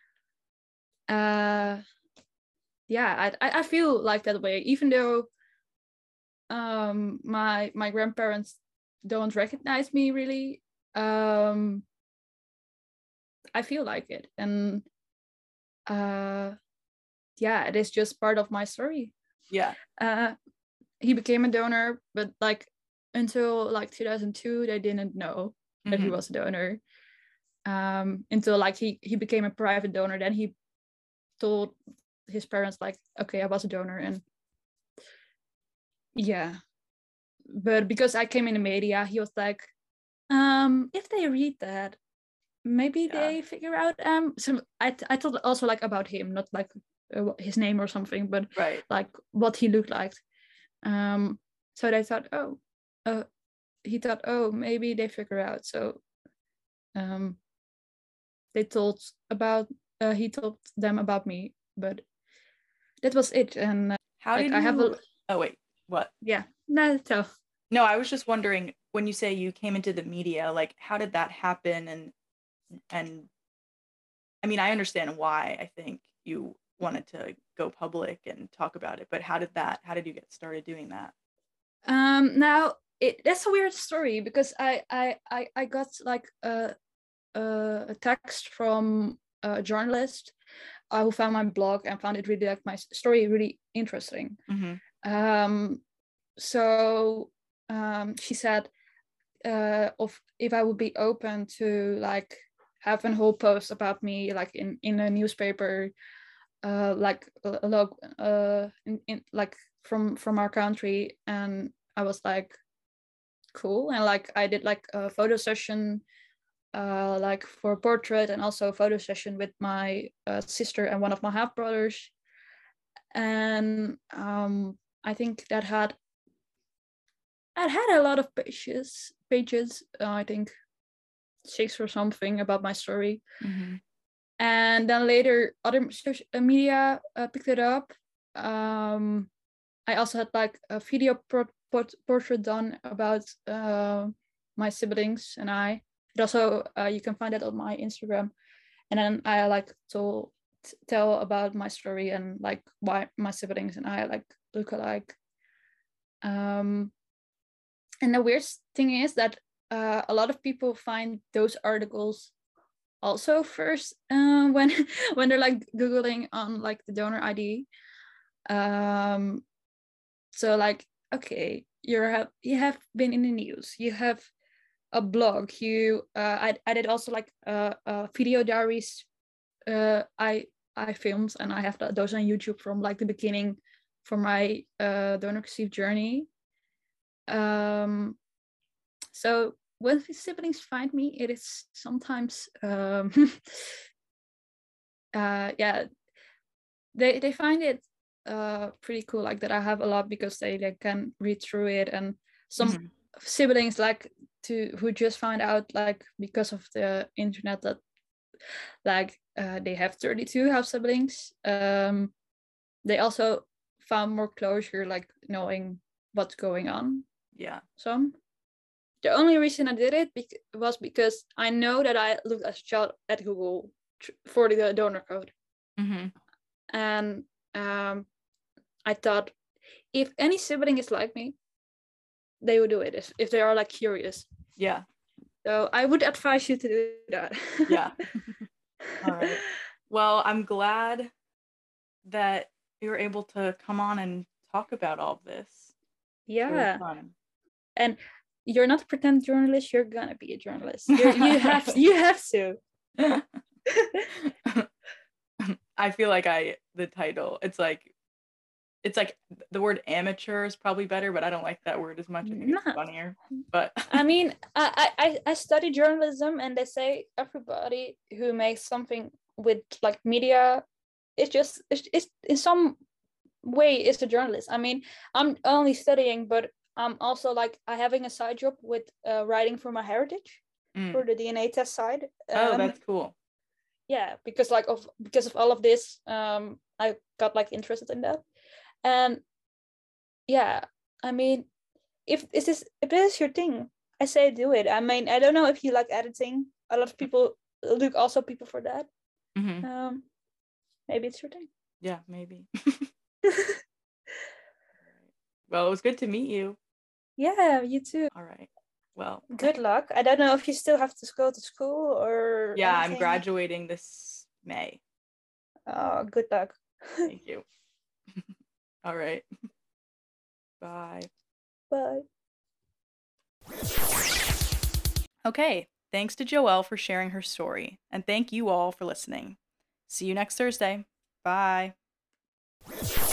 Uh yeah, I I feel like that way, even though um my my grandparents don't recognize me really. um I feel like it, and uh yeah, it is just part of my story. Yeah. Uh he became a donor, but like until like two thousand two they didn't know that mm-hmm. he was a donor, um until like he he became a private donor. Then he told his parents like, okay, I was a donor. And yeah, but because I came in the media, he was like, um if they read that, maybe yeah. they figure out um some I, I thought also like about him, not like uh, his name or something, but right. like what he looked like. Um so they thought, oh uh he thought, oh, maybe they figure out. So um they told about uh, he told them about me, but that was it. And uh, how like, did you... I have a oh wait what yeah no so no I was just wondering, when you say you came into the media, like how did that happen? And and I mean, I understand why I think you wanted to go public and talk about it, but how did that how did you get started doing that? Um now it that's a weird story, because I I I, I got like a, a a text from a journalist uh, who found my blog and found it really, like, my story really interesting. Mm-hmm. Um so um she said uh of if I would be open to like have a whole post about me, like in in a newspaper, uh like a log uh in, in like from from our country. And I was like, cool. And like I did like a photo session uh like for a portrait, and also a photo session with my uh, sister and one of my half brothers. And um I think that had I had a lot of pages pages uh, I think six or something about my story. Mm-hmm. And then later other social media uh, picked it up. um I also had like a video port- port- portrait done about uh, my siblings and I. It also uh, you can find it on my Instagram. And then I like to t- tell about my story and like why my siblings and I like look alike. Um, and the weird thing is that uh, a lot of people find those articles also first uh, when when they're like googling on like the donor I D. Um, so like, okay, you have you have been in the news, you have a blog, you uh, I, I did also like uh, uh video diaries uh I I filmed, and I have those on YouTube from like the beginning for my uh donor conceived journey. Um so when siblings find me, it is sometimes um uh yeah they they find it uh pretty cool, like that I have a lot, because they they can read through it. And some mm-hmm. siblings like to who just find out like because of the internet that like uh, they have thirty-two half siblings. Um they also found more closure, like knowing what's going on. Yeah. Some the only reason I did it be- was because I know that I looked as a child at Google for the donor code. Mm-hmm. And um, I thought, if any sibling is like me, they would do it if, if they are like curious. Yeah. So I would advise you to do that. Yeah. All right. Well, I'm glad that you were able to come on and talk about all of this. Yeah. Really fun. And you're not a pretend journalist, you're gonna be a journalist. You're, you have you have to. I feel like I the title, it's like it's like the word amateur is probably better, but I don't like that word as much. I think Nah. it's funnier. But I mean, I, I I study journalism, and they say everybody who makes something with like media, it's just it's, it's in some way is a journalist. I mean, I'm only studying, but I'm also like I having a side job with uh, writing for MyHeritage mm. for the D N A test side. Um, oh, that's cool. Yeah, because like of because of all of this, um, I got like interested in that, and yeah, I mean, if is this if this is your thing, I say do it. I mean, I don't know if you like editing. A lot of people look also people for that. Mm-hmm. Um, maybe it's your thing. Yeah, maybe. Well, it was good to meet you. Yeah, you too. All right. Well, good luck. I don't know if you still have to go to school or yeah, anything. I'm graduating this May. Oh, good luck. Thank you. All right. Bye. Bye. Okay, thanks to Joelle for sharing her story, and thank you all for listening. See you next Thursday. Bye.